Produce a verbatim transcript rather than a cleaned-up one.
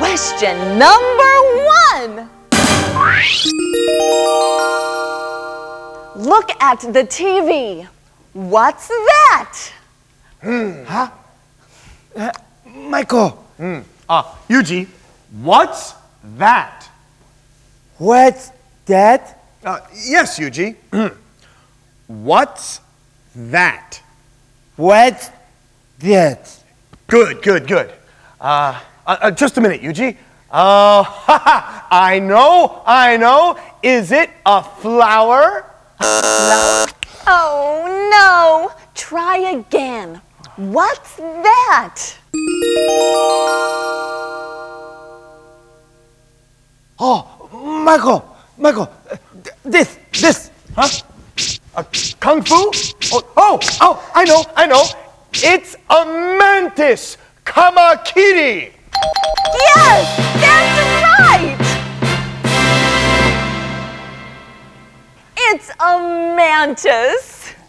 Question number one. Look at the T V. What's that? Hmm. Huh? Uh, Michael. Hmm. Ah, Yuji, what's that? What's that? Uh, yes, Yuji. What's that? What's that? Good, good, good. Uh, uh, uh, just a minute, Yuji. Uh, I know, I know. Is it a flower? Oh, no. Try again. What's that? Oh, Michael, Michael, uh, th- this, this. Huh? Uh, Kung Fu? Oh, oh, oh, I know, I know. It's a mantis, Kamakiri. Yes, that's right. It's a mantis.